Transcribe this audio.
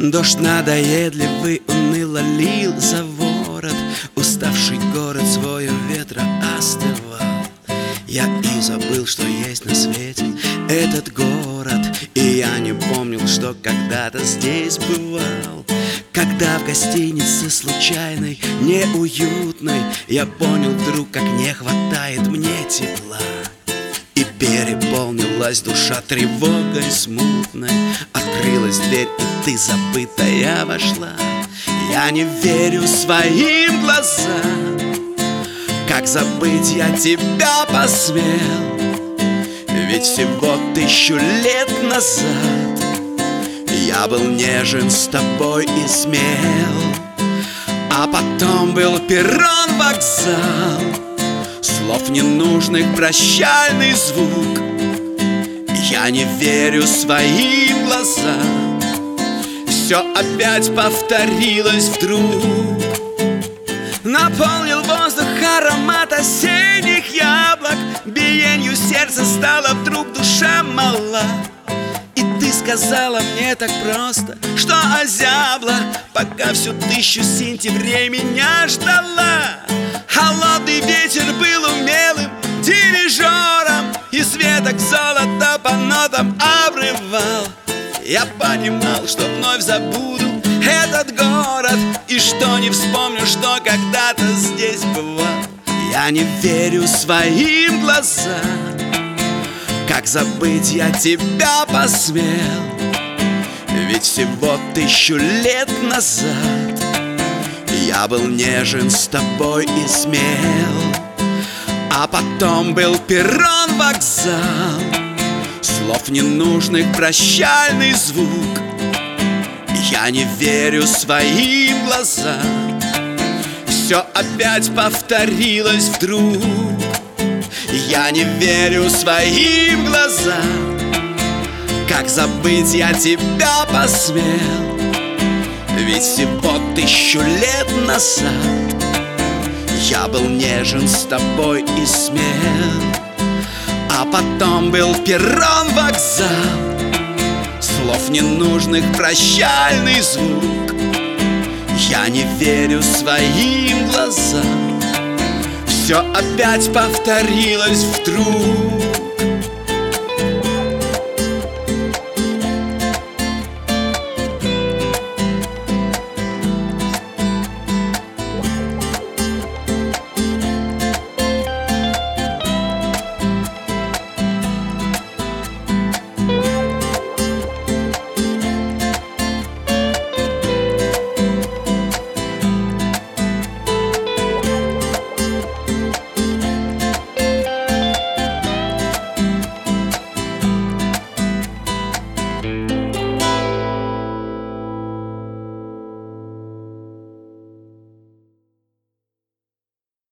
Дождь надоедливый уныло лил за ворот, уставший город свой ветра остывал. Я и забыл, что есть на свете этот город, и я не помнил, что когда-то здесь бывал. Когда в гостинице случайной, неуютной, я понял вдруг, как не хватает мне тепла. И переполнилась душа тревогой смутной. Открылась дверь, и ты, забытая, вошла. Я не верю своим глазам. Как забыть я тебя посмел? Ведь всего 1000 лет назад я был нежен с тобой и смел. А потом был перрон, вокзал, слов ненужных, прощальный звук. Я не верю своим глазам. Все опять повторилось вдруг. Наполнил воздух аромат осенних яблок. Биенью сердца стала вдруг душа мала. И ты сказала мне так просто, что озябла, пока всю 1000 сентябрей меня ждала. Холодный ветер был умелым дирижером, и светок золота по нотам обрывал. Я понимал, что вновь забуду этот город, и что не вспомню, что когда-то здесь бывал. Я не верю своим глазам. Как забыть я тебя посмел? Ведь всего 1000 лет назад я был нежен с тобой и смел. А потом был перрон, вокзал, слов ненужных, прощальный звук. Я не верю своим глазам. Все опять повторилось вдруг. Я не верю своим глазам. Как забыть я тебя посмел? Ведь всего 1000 лет назад я был нежен с тобой и смел. А потом был перрон, вокзал, слов ненужных, прощальный звук. Я не верю своим глазам. Все опять повторилось вдруг.